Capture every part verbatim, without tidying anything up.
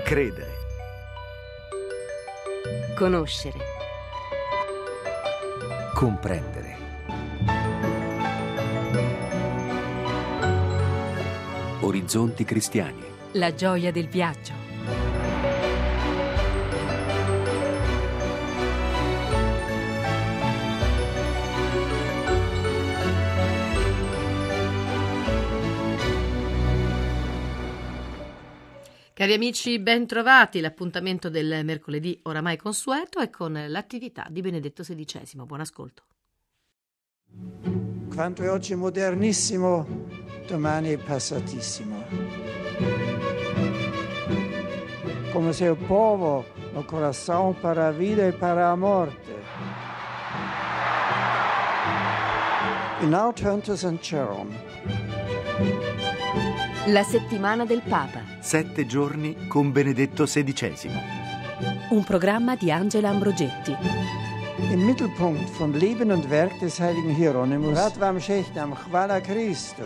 Credere. Conoscere. Comprendere. Orizzonti cristiani. La gioia del viaggio. Cari amici, ben trovati. L'appuntamento del mercoledì oramai consueto è con l'attività di Benedetto sedicesimo. Buon ascolto. Quanto è oggi modernissimo, domani è passatissimo. Come se il povo, il coração para a vida e para a morte. In auto Sankt Jerome. La settimana del Papa. Sette giorni con Benedetto sedicesimo. Un programma di Angela Ambrogetti. Im Mittelpunkt von Leben und Werk des heiligen Hieronymus. Radvam Shechnam, Chwala Christo.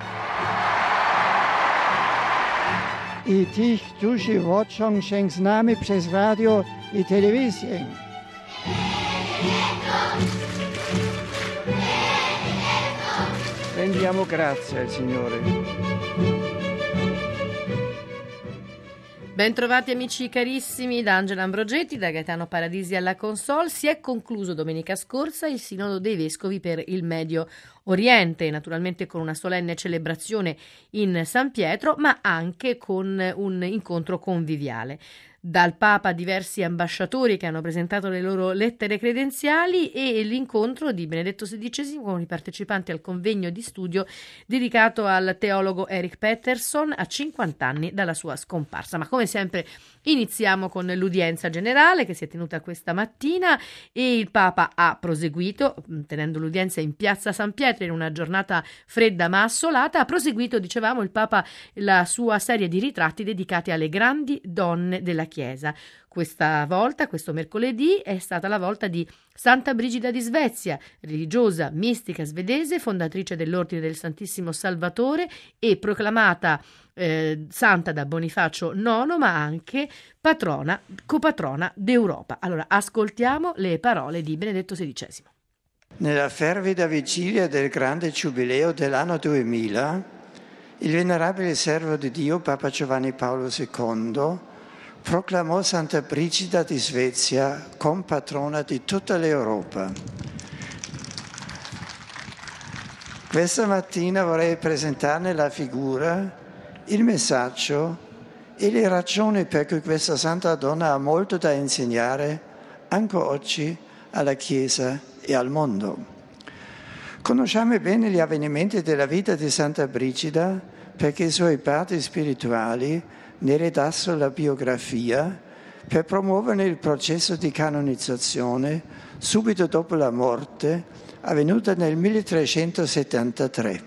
I tych, którzy woczą się z nami przez radio i telewizję. Rendiamo grazie al Signore. Bentrovati amici carissimi da Angela Ambrogetti, da Gaetano Paradisi alla console. Si è concluso domenica scorsa il Sinodo dei Vescovi per il Medio Oriente, naturalmente con una solenne celebrazione in San Pietro, ma anche con un incontro conviviale. Dal Papa diversi ambasciatori che hanno presentato le loro lettere credenziali e l'incontro di Benedetto sedicesimo con i partecipanti al convegno di studio dedicato al teologo Eric Peterson a cinquanta anni dalla sua scomparsa. Ma come sempre iniziamo con l'udienza generale che si è tenuta questa mattina e il Papa ha proseguito, tenendo l'udienza in piazza San Pietro in una giornata fredda ma assolata, ha proseguito, dicevamo, il Papa la sua serie di ritratti dedicati alle grandi donne della Chiesa. Questa volta, questo mercoledì, è stata la volta di Santa Brigida di Svezia, religiosa mistica svedese, fondatrice dell'Ordine del Santissimo Salvatore e proclamata eh, santa da Bonifacio nono, ma anche patrona, copatrona d'Europa. Allora, ascoltiamo le parole di Benedetto sedicesimo. Nella fervida vigilia del grande giubileo dell'anno duemila, il venerabile servo di Dio, Papa Giovanni Paolo secondo, proclamò Santa Brigida di Svezia compatrona di tutta l'Europa. Questa mattina vorrei presentarne la figura, il messaggio e le ragioni per cui questa santa donna ha molto da insegnare anche oggi alla Chiesa e al mondo. Conosciamo bene gli avvenimenti della vita di Santa Brigida perché i suoi padri spirituali ne redassero la biografia per promuovere il processo di canonizzazione subito dopo la morte avvenuta nel milletrecentosettantatré.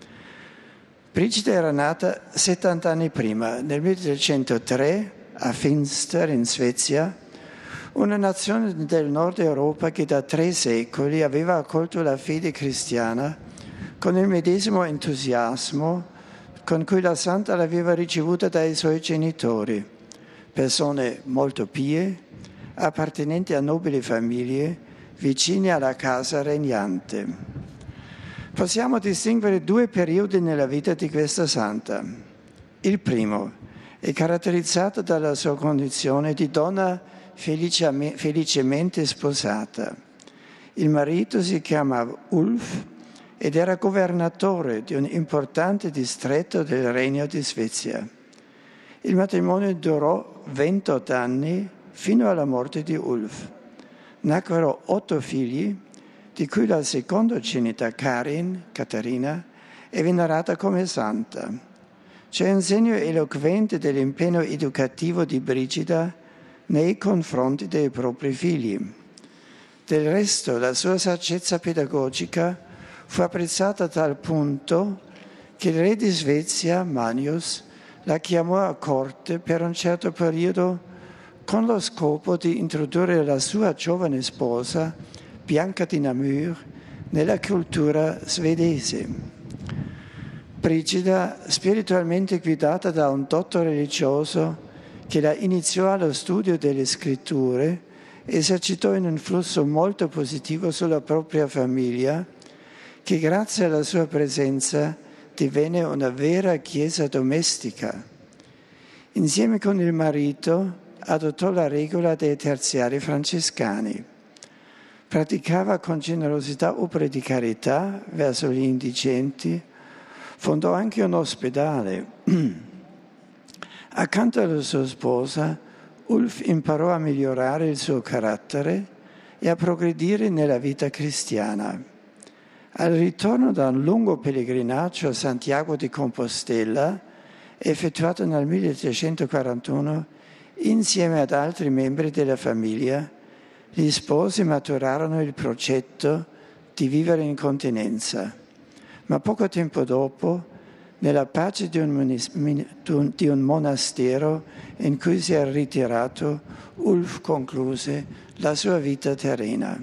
Brigida era nata settanta anni prima, nel milletrecentotre, a Finster in Svezia, una nazione del nord Europa che da tre secoli aveva accolto la fede cristiana con il medesimo entusiasmo con cui la santa l'aveva ricevuta dai suoi genitori, persone molto pie, appartenenti a nobili famiglie, vicine alla casa regnante. Possiamo distinguere due periodi nella vita di questa santa. Il primo è caratterizzato dalla sua condizione di donna felicemente sposata. Il marito si chiamava Ulf ed era governatore di un importante distretto del Regno di Svezia. Il matrimonio durò ventotto anni fino alla morte di Ulf. Nacquero otto figli, di cui la secondogenita Karin, Caterina, è venerata come santa. C'è un segno eloquente dell'impegno educativo di Brigida nei confronti dei propri figli. Del resto, la sua saggezza pedagogica fu apprezzata a tal punto che il re di Svezia, Magnus, la chiamò a corte per un certo periodo con lo scopo di introdurre la sua giovane sposa, Bianca di Namur, nella cultura svedese. Brigida, spiritualmente guidata da un dotto religioso che la iniziò allo studio delle scritture, esercitò in un flusso molto positivo sulla propria famiglia, che grazie alla sua presenza divenne una vera chiesa domestica. Insieme con il marito adottò la regola dei terziari francescani. Praticava con generosità opere di carità verso gli indigenti, fondò anche un ospedale. Accanto alla sua sposa, Ulf imparò a migliorare il suo carattere e a progredire nella vita cristiana. Al ritorno da un lungo pellegrinaggio a Santiago di Compostela, effettuato nel milletrecentoquarantuno, insieme ad altri membri della famiglia, gli sposi maturarono il progetto di vivere in continenza. Ma poco tempo dopo, nella pace di un, di un monastero in cui si era ritirato, Ulf concluse la sua vita terrena.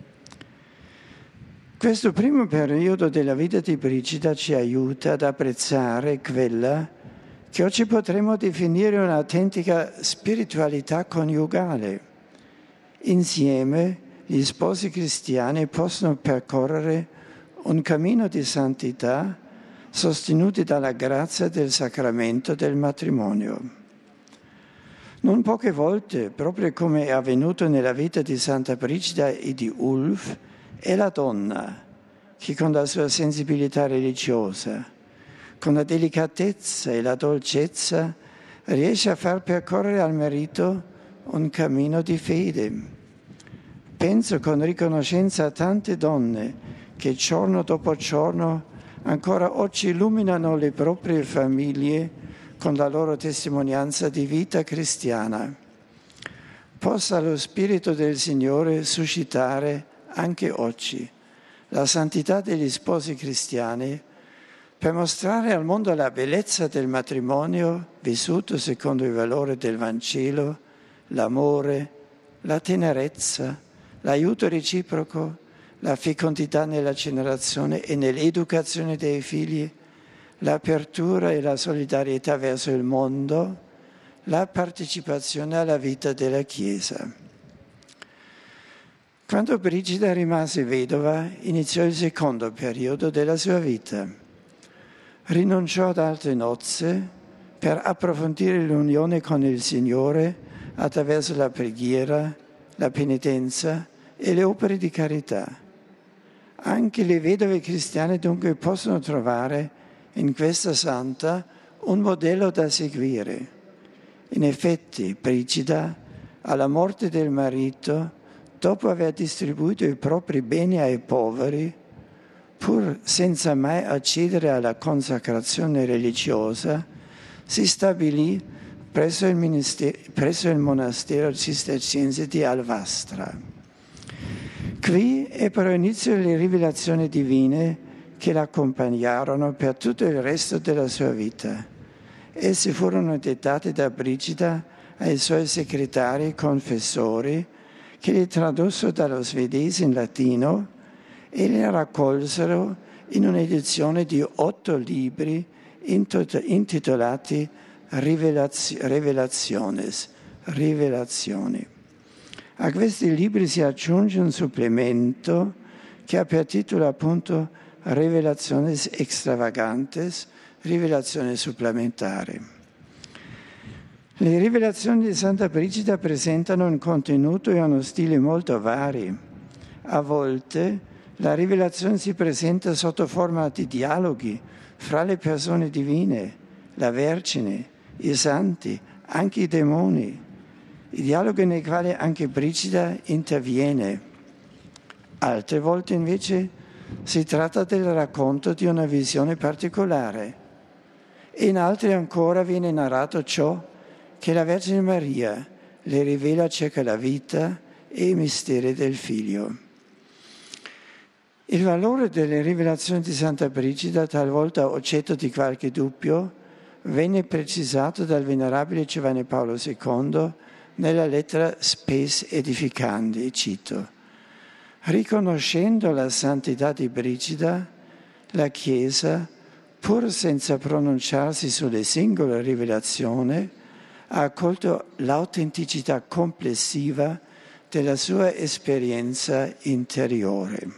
Questo primo periodo della vita di Brigida ci aiuta ad apprezzare quella che oggi potremmo definire un'autentica spiritualità coniugale. Insieme gli sposi cristiani possono percorrere un cammino di santità sostenuti dalla grazia del sacramento del matrimonio. Non poche volte, proprio come è avvenuto nella vita di Santa Brigida e di Ulf, è la donna che con la sua sensibilità religiosa, con la delicatezza e la dolcezza, riesce a far percorrere al marito un cammino di fede. Penso con riconoscenza a tante donne che giorno dopo giorno ancora oggi illuminano le proprie famiglie con la loro testimonianza di vita cristiana. Possa lo Spirito del Signore suscitare anche oggi la santità degli sposi cristiani per mostrare al mondo la bellezza del matrimonio vissuto secondo i valori del Vangelo, l'amore, la tenerezza, l'aiuto reciproco, la fecondità nella generazione e nell'educazione dei figli, l'apertura e la solidarietà verso il mondo, la partecipazione alla vita della Chiesa. Quando Brigida rimase vedova, iniziò il secondo periodo della sua vita. Rinunciò ad altre nozze per approfondire l'unione con il Signore attraverso la preghiera, la penitenza e le opere di carità. Anche le vedove cristiane dunque possono trovare in questa santa un modello da seguire. In effetti, Brigida, alla morte del marito, dopo aver distribuito i propri beni ai poveri, pur senza mai accedere alla consacrazione religiosa, si stabilì presso il, presso il monastero cisterciense di Alvastra. Qui ebbero inizio le rivelazioni divine che l'accompagnarono per tutto il resto della sua vita. Esse furono dettate da Brigida ai suoi segretari confessori, che le tradussero dallo svedese in latino e le raccolsero in un'edizione di otto libri intitolati Revelationes, Rivelazioni. A questi libri si aggiunge un supplemento che ha per titolo appunto Revelationes Extravagantes, Rivelazione supplementare. Le rivelazioni di Santa Brigida presentano un contenuto e uno stile molto vari. A volte la rivelazione si presenta sotto forma di dialoghi fra le persone divine, la Vergine, i santi, anche i demoni. I dialoghi nei quali anche Brigida interviene. Altre volte invece si tratta del racconto di una visione particolare. E in altre ancora viene narrato ciò che la Vergine Maria le rivela circa la vita e i misteri del Figlio. Il valore delle rivelazioni di Santa Brigida, talvolta oggetto di qualche dubbio, venne precisato dal Venerabile Giovanni Paolo secondo nella lettera Spes Edificandi, cito: riconoscendo la santità di Brigida, la Chiesa, pur senza pronunciarsi sulle singole rivelazioni, ha accolto l'autenticità complessiva della sua esperienza interiore.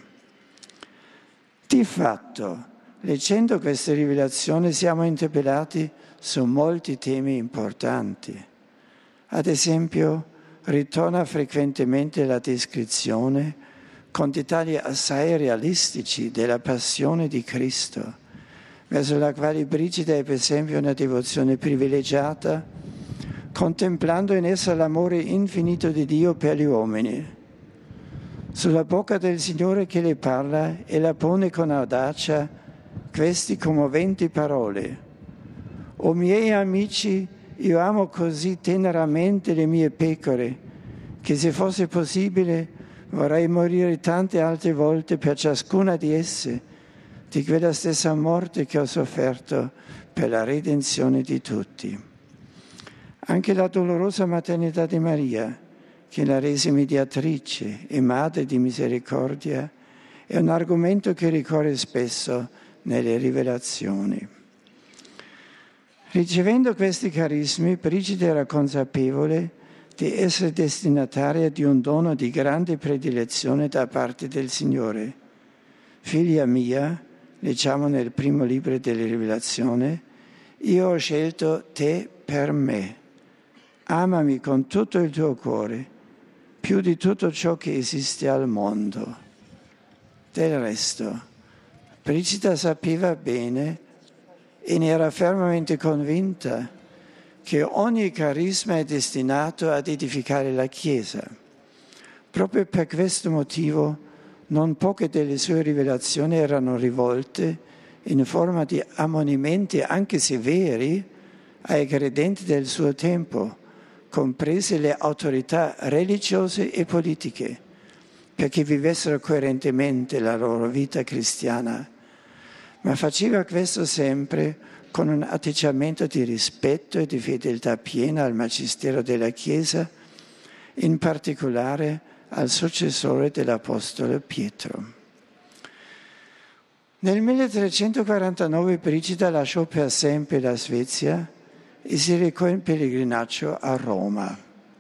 Di fatto, leggendo queste rivelazioni siamo interpellati su molti temi importanti. Ad esempio, ritorna frequentemente la descrizione con dettagli assai realistici della passione di Cristo, verso la quale Brigida è per esempio una devozione privilegiata, contemplando in essa l'amore infinito di Dio per gli uomini. Sulla bocca del Signore che le parla e la pone con audacia queste commoventi parole. O miei amici, io amo così teneramente le mie pecore, che se fosse possibile vorrei morire tante altre volte per ciascuna di esse, di quella stessa morte che ho sofferto per la redenzione di tutti. Anche la dolorosa maternità di Maria, che la rese mediatrice e madre di misericordia, è un argomento che ricorre spesso nelle rivelazioni. Ricevendo questi carismi, Brigida era consapevole di essere destinataria di un dono di grande predilezione da parte del Signore. Figlia mia, leggiamo nel primo libro delle Rivelazioni, io ho scelto te per me. Amami con tutto il tuo cuore, più di tutto ciò che esiste al mondo. Del resto, Brigida sapeva bene e ne era fermamente convinta che ogni carisma è destinato ad edificare la Chiesa. Proprio per questo motivo non poche delle sue rivelazioni erano rivolte in forma di ammonimenti anche severi ai credenti del suo tempo, comprese le autorità religiose e politiche, perché vivessero coerentemente la loro vita cristiana. Ma faceva questo sempre con un atteggiamento di rispetto e di fedeltà piena al magistero della Chiesa, in particolare al successore dell'Apostolo Pietro. Nel milletrecentoquarantanove Brigida lasciò per sempre la Svezia e si recò in pellegrinaggio a Roma.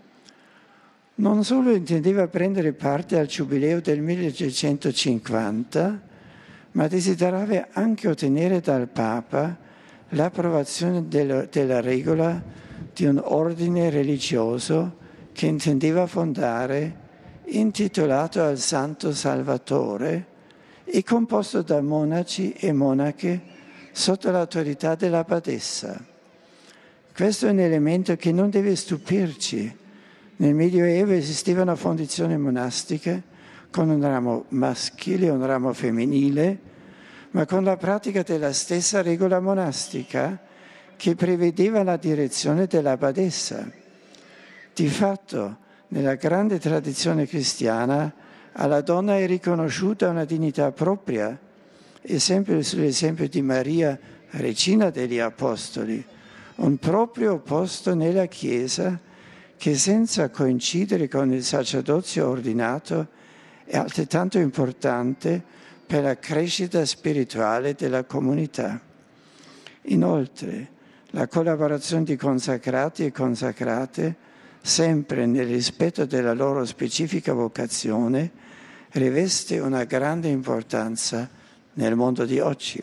Non solo intendeva prendere parte al Giubileo del milletrecentocinquanta, ma desiderava anche ottenere dal Papa l'approvazione del, della regola di un ordine religioso che intendeva fondare, intitolato al Santo Salvatore e composto da monaci e monache sotto l'autorità della badessa. Questo è un elemento che non deve stupirci. Nel Medioevo esistevano fondazioni monastiche con un ramo maschile e un ramo femminile, ma con la pratica della stessa regola monastica che prevedeva la direzione della badessa. Di fatto, nella grande tradizione cristiana, alla donna è riconosciuta una dignità propria, e sempre sull'esempio di Maria, regina degli Apostoli, un proprio posto nella Chiesa che senza coincidere con il sacerdozio ordinato è altrettanto importante per la crescita spirituale della comunità. Inoltre, la collaborazione di consacrati e consacrate, sempre nel rispetto della loro specifica vocazione, riveste una grande importanza nel mondo di oggi.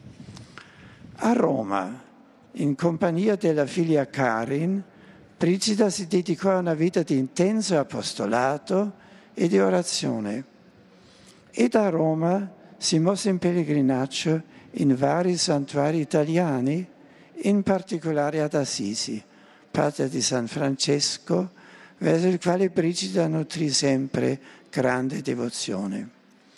A Roma, in compagnia della figlia Karin, Brigida si dedicò a una vita di intenso apostolato e di orazione. E da Roma si mosse in pellegrinaggio in vari santuari italiani, in particolare ad Assisi, patria di San Francesco, verso il quale Brigida nutrì sempre grande devozione.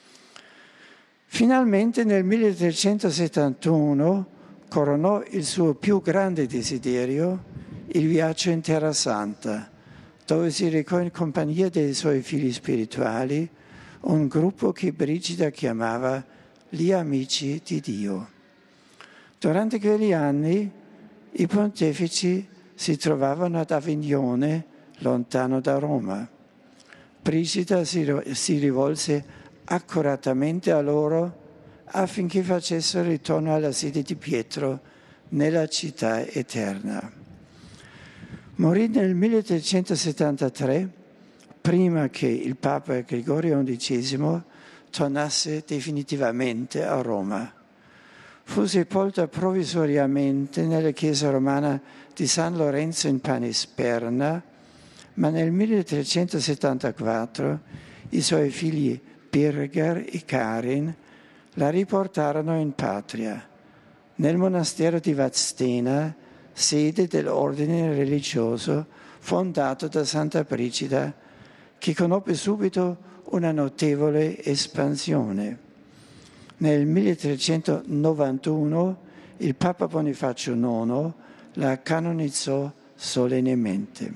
Finalmente nel milletrecentosettantuno coronò il suo più grande desiderio, il viaggio in Terra Santa, dove si recò in compagnia dei suoi figli spirituali, un gruppo che Brigida chiamava gli Amici di Dio. Durante quegli anni i pontefici si trovavano ad Avignone, lontano da Roma. Brigida si rivolse accuratamente a loro affinché facessero ritorno alla sede di Pietro nella città eterna. Morì nel milletrecentosettantatré, prima che il Papa Gregorio undicesimo tornasse definitivamente a Roma. Fu sepolta provvisoriamente nella chiesa romana di San Lorenzo in Panisperna, ma nel milletrecentosettantaquattro i suoi figli Birger e Karin la riportarono in patria, nel monastero di Vadstena, sede dell'ordine religioso fondato da Santa Brigida, che conobbe subito una notevole espansione. Nel milletrecentonovantuno il Papa Bonifacio nono la canonizzò solennemente.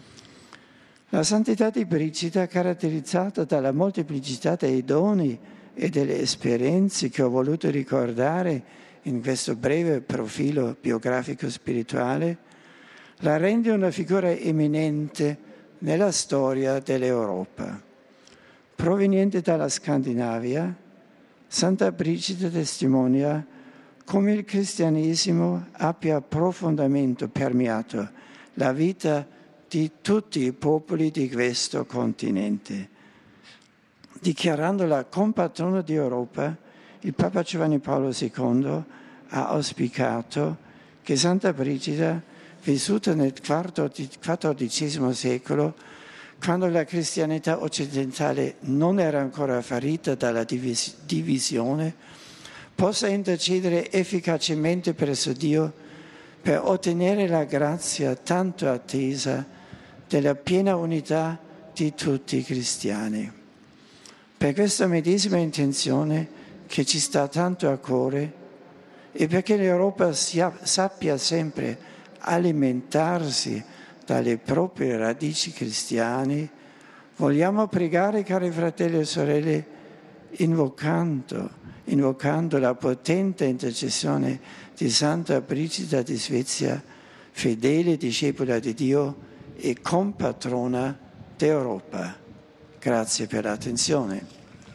La santità di Brigida, caratterizzata dalla molteplicità dei doni e delle esperienze che ho voluto ricordare in questo breve profilo biografico spirituale, la rende una figura eminente nella storia dell'Europa. Proveniente dalla Scandinavia, Santa Brigida testimonia come il cristianesimo abbia profondamente permeato la vita di tutti i popoli di questo continente. Dichiarandola compatrona di Europa, il Papa Giovanni Paolo secondo ha auspicato che Santa Brigida, vissuta nel quattordicesimo secolo, quando la cristianità occidentale non era ancora ferita dalla divis- divisione, possa intercedere efficacemente presso Dio per ottenere la grazia tanto attesa della piena unità di tutti i cristiani. Per questa medesima intenzione che ci sta tanto a cuore e perché l'Europa sia, sappia sempre alimentarsi dalle proprie radici cristiane, vogliamo pregare, cari fratelli e sorelle, invocando, invocando la potente intercessione di Santa Brigida di Svezia, fedele discepola di Dio e compatrona d'Europa. Grazie per l'attenzione.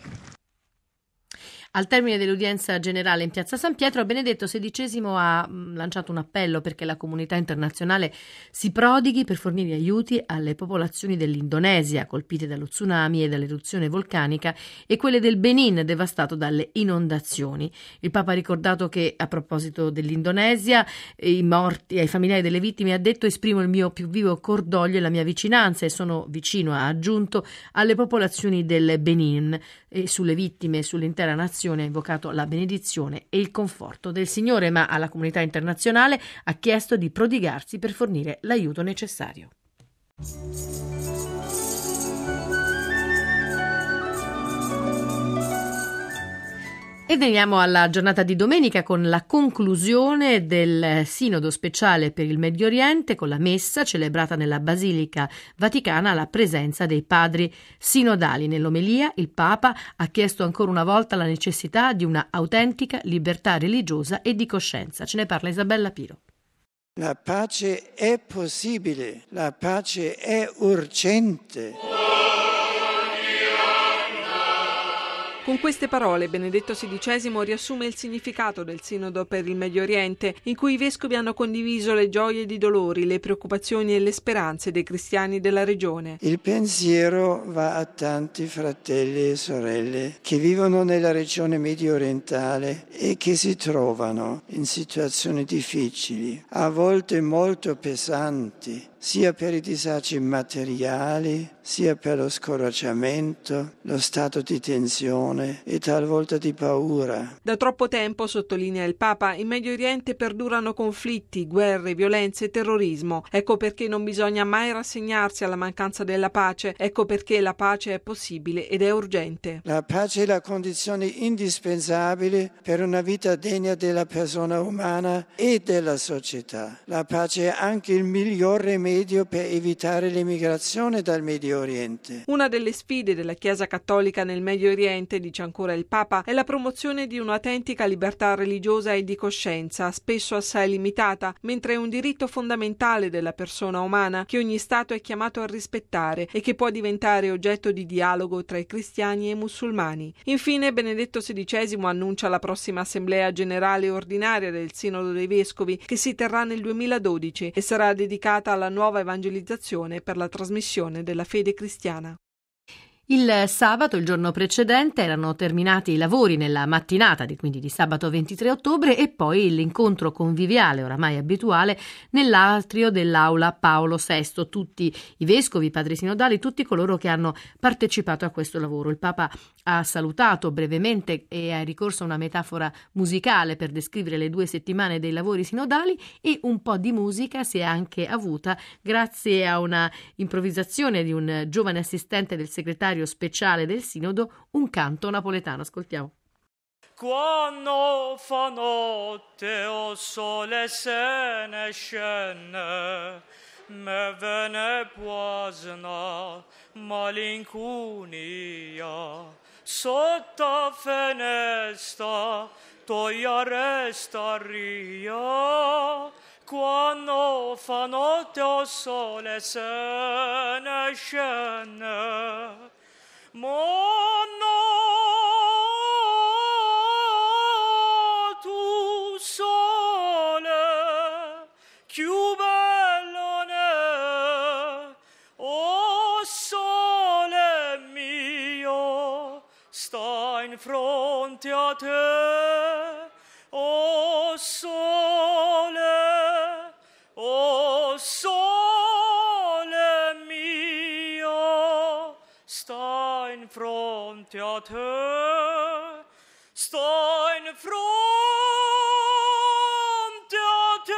Al termine dell'udienza generale in Piazza San Pietro, Benedetto sedicesimo ha lanciato un appello perché la comunità internazionale si prodighi per fornire aiuti alle popolazioni dell'Indonesia colpite dallo tsunami e dall'eruzione vulcanica e quelle del Benin devastato dalle inondazioni. Il Papa ha ricordato che, a proposito dell'Indonesia, i morti, ai familiari delle vittime ha detto: esprimo il mio più vivo cordoglio e la mia vicinanza e sono vicino, ha aggiunto, alle popolazioni del Benin e sulle vittime e sull'intera nazione ha invocato la benedizione e il conforto del Signore, ma alla comunità internazionale ha chiesto di prodigarsi per fornire l'aiuto necessario. E veniamo alla giornata di domenica con la conclusione del Sinodo speciale per il Medio Oriente con la messa celebrata nella Basilica Vaticana alla presenza dei padri sinodali. Nell'omelia il Papa ha chiesto ancora una volta la necessità di una autentica libertà religiosa e di coscienza. Ce ne parla Isabella Piro. La pace è possibile, la pace è urgente. Con queste parole Benedetto sedicesimo riassume il significato del Sinodo per il Medio Oriente, in cui i vescovi hanno condiviso le gioie ed i dolori, le preoccupazioni e le speranze dei cristiani della regione. Il pensiero va a tanti fratelli e sorelle che vivono nella regione medio orientale e che si trovano in situazioni difficili, a volte molto pesanti, sia per i disagi materiali, sia per lo scoraggiamento, lo stato di tensione e talvolta di paura. Da troppo tempo, sottolinea il Papa, in Medio Oriente perdurano conflitti, guerre, violenze e terrorismo. Ecco perché non bisogna mai rassegnarsi alla mancanza della pace, ecco perché la pace è possibile ed è urgente. La pace è la condizione indispensabile per una vita degna della persona umana e della società. La pace è anche il migliore medio per evitare l'emigrazione dal Medio Oriente. Una delle sfide della Chiesa Cattolica nel Medio Oriente, dice ancora il Papa, è la promozione di un'autentica libertà religiosa e di coscienza, spesso assai limitata, mentre è un diritto fondamentale della persona umana che ogni Stato è chiamato a rispettare e che può diventare oggetto di dialogo tra i cristiani e i musulmani. Infine, Benedetto sedicesimo annuncia la prossima Assemblea Generale Ordinaria del Sinodo dei Vescovi, che si terrà nel duemiladodici e sarà dedicata alla nuova evangelizzazione per la trasmissione della fede cristiana. Il sabato, il giorno precedente, erano terminati i lavori nella mattinata, di, quindi di sabato ventitré ottobre, e poi l'incontro conviviale, oramai abituale, nell'atrio dell'Aula Paolo sesto. Tutti i vescovi, i padri sinodali, tutti coloro che hanno partecipato a questo lavoro. Il Papa ha salutato brevemente e ha ricorso a una metafora musicale per descrivere le due settimane dei lavori sinodali, e un po' di musica si è anche avuta grazie a una improvvisazione di un giovane assistente del segretario speciale del Sinodo, un canto napoletano. Ascoltiamo. Quando fa notte o sole se ne scende, me vene poasna malincunia, sotto finestra toia resta ria. Quando fa notte o sole se ne scende, ma no, tu sole, più bello ne, o sole mio, sta in fronte a te, o sole, o sole mio, sta in fronte a te, sta in fronte a te.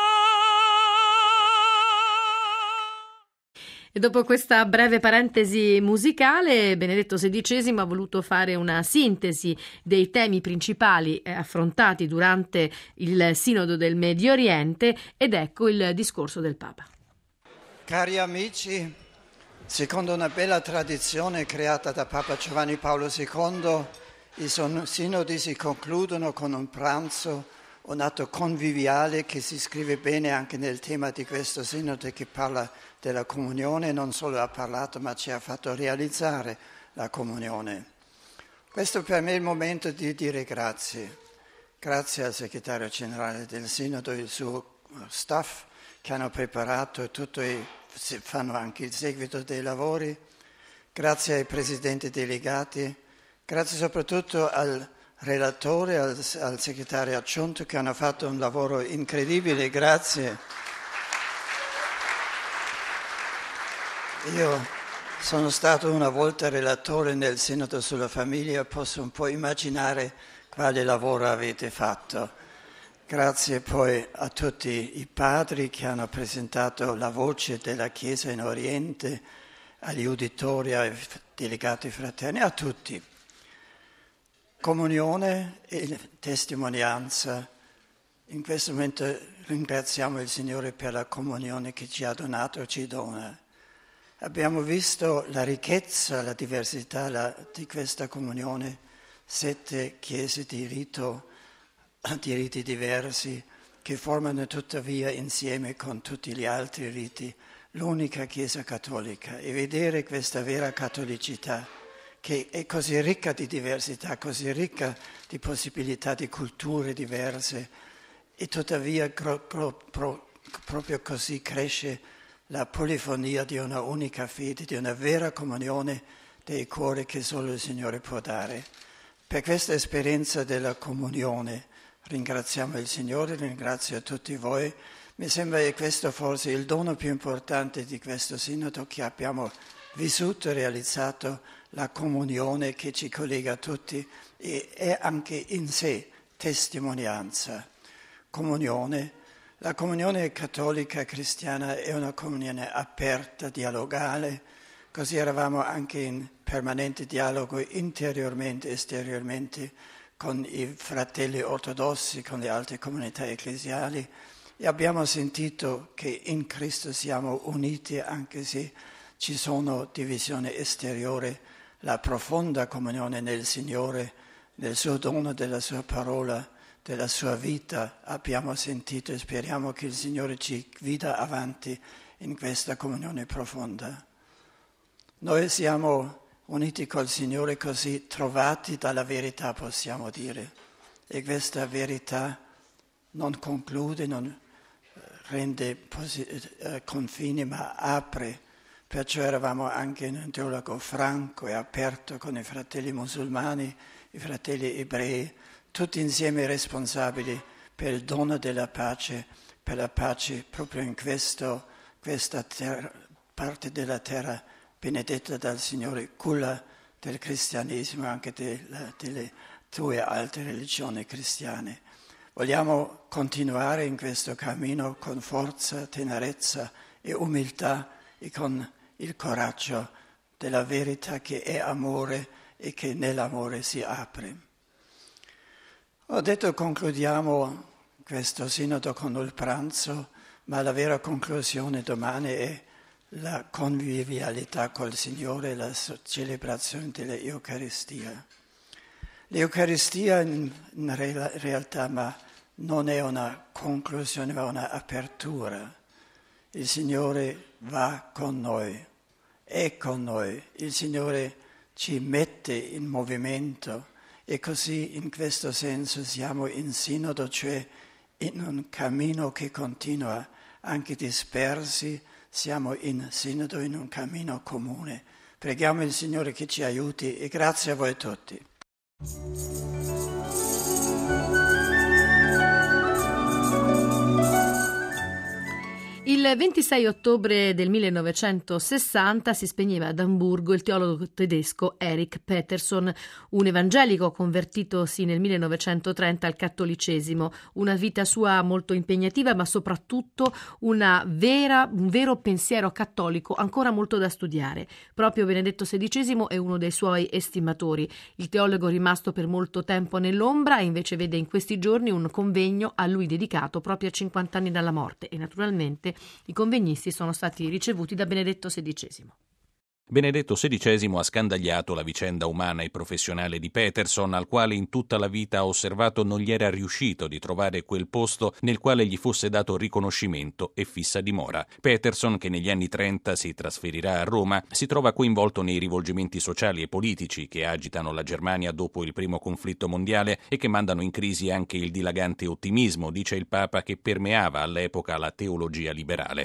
E dopo questa breve parentesi musicale, Benedetto sedicesimo ha voluto fare una sintesi dei temi principali eh, affrontati durante il Sinodo del Medio Oriente, ed ecco il discorso del Papa. Cari amici, secondo una bella tradizione creata da Papa Giovanni Paolo secondo, i sinodi si concludono con un pranzo, un atto conviviale che si iscrive bene anche nel tema di questo sinodo, che parla della comunione. Non solo ha parlato, ma ci ha fatto realizzare la comunione. Questo per me è il momento di dire grazie. Grazie al segretario generale del sinodo e il suo staff che hanno preparato tutto e fanno anche il seguito dei lavori. Grazie ai presidenti delegati. Grazie soprattutto al relatore, al, al segretario aggiunto, che hanno fatto un lavoro incredibile. Grazie. Io sono stato una volta relatore nel Sinodo sulla famiglia, posso un po' immaginare quale lavoro avete fatto. Grazie poi a tutti i padri che hanno presentato la voce della Chiesa in Oriente, agli uditori, ai delegati fraterni, a tutti. Comunione e testimonianza. In questo momento ringraziamo il Signore per la comunione che ci ha donato e ci dona. Abbiamo visto la ricchezza, la diversità la, di questa comunione, sette chiese di rito, di riti diversi, che formano tuttavia insieme con tutti gli altri riti l'unica Chiesa cattolica, e vedere questa vera cattolicità che è così ricca di diversità, così ricca di possibilità di culture diverse, e tuttavia pro, pro, pro, proprio così cresce la polifonia di una unica fede, di una vera comunione dei cuori che solo il Signore può dare. Per questa esperienza della comunione ringraziamo il Signore, ringrazio tutti voi. Mi sembra che questo forse è il dono più importante di questo Sinodo, che abbiamo vissuto e realizzato, la comunione che ci collega a tutti e è anche in sé testimonianza. Comunione. La comunione cattolica cristiana è una comunione aperta, dialogale, così eravamo anche in permanente dialogo interiormente e esteriormente con i fratelli ortodossi, con le altre comunità ecclesiali, e abbiamo sentito che in Cristo siamo uniti anche se ci sono divisioni esteriori. la profonda comunione nel Signore, nel suo dono della sua parola, della sua vita abbiamo sentito e speriamo che il Signore ci guida avanti in questa comunione profonda. Noi siamo uniti col Signore così trovati dalla verità, possiamo dire, e questa verità non conclude, non rende posi- eh, confini, ma apre. Perciò eravamo anche in un teologo franco e aperto con i fratelli musulmani, i fratelli ebrei, tutti insieme responsabili per il dono della pace, per la pace proprio in questo, questa terra, parte della terra benedetta dal Signore, culla del cristianesimo e anche della, delle tue altre religioni cristiane. Vogliamo continuare in questo cammino con forza, tenerezza e umiltà e con il coraggio della verità che è amore e che nell'amore si apre. Ho detto concludiamo questo sinodo con il pranzo, ma la vera conclusione domani è la convivialità col Signore, la celebrazione dell'Eucaristia. L'Eucaristia in, in re, realtà ma non è una conclusione, ma una apertura. Il Signore va con noi, è con noi, il Signore ci mette in movimento. E così in questo senso siamo in sinodo, cioè in un cammino che continua, anche dispersi, siamo in sinodo, in un cammino comune. Preghiamo il Signore che ci aiuti e grazie a voi tutti. Il ventisei ottobre del millenovecentosessanta si spegneva ad Amburgo il teologo tedesco Erich Peterson, un evangelico convertitosi nel millenovecentotrenta al cattolicesimo, una vita sua molto impegnativa ma soprattutto una vera, un vero pensiero cattolico ancora molto da studiare. Proprio Benedetto sedicesimo è uno dei suoi estimatori. Il teologo rimasto per molto tempo nell'ombra e invece vede in questi giorni un convegno a lui dedicato proprio a cinquanta anni dalla morte e naturalmente i convegnisti sono stati ricevuti da Benedetto sedicesimo. Benedetto sedicesimo ha scandagliato la vicenda umana e professionale di Peterson, al quale in tutta la vita ha osservato non gli era riuscito di trovare quel posto nel quale gli fosse dato riconoscimento e fissa dimora. Peterson, che negli anni trenta si trasferirà a Roma, si trova coinvolto nei rivolgimenti sociali e politici che agitano la Germania dopo il primo conflitto mondiale e che mandano in crisi anche il dilagante ottimismo, dice il Papa, che permeava all'epoca la teologia liberale.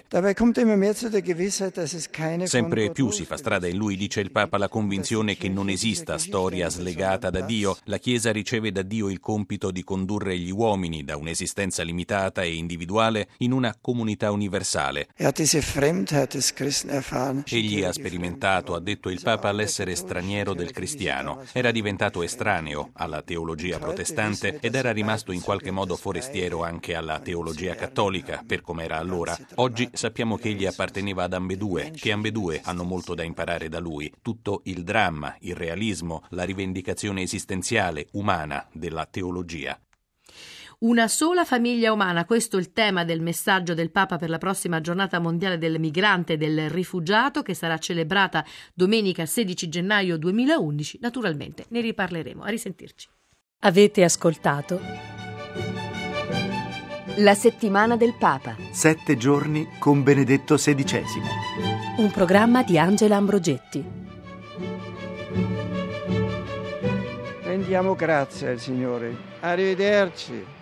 Sempre più si fa strada in lui, dice il Papa, la convinzione che non esista storia slegata da Dio. La Chiesa riceve da Dio il compito di condurre gli uomini da un'esistenza limitata e individuale in una comunità universale. Egli ha sperimentato, ha detto il Papa, l'essere straniero del cristiano. Era diventato estraneo alla teologia protestante ed era rimasto in qualche modo forestiero anche alla teologia cattolica, per come era allora. Oggi sappiamo che egli apparteneva ad ambedue, che ambedue hanno molto da imparare da lui. Tutto il dramma, il realismo, la rivendicazione esistenziale, umana della teologia. Una sola famiglia umana, questo è il tema del messaggio del Papa per la prossima giornata mondiale del migrante e del rifugiato, che sarà celebrata domenica sedici gennaio duemilaundici. Naturalmente ne riparleremo. A risentirci. Avete ascoltato La settimana del Papa. Sette giorni con Benedetto sedicesimo. Un programma di Angela Ambrogetti. Rendiamo grazie al Signore. Arrivederci.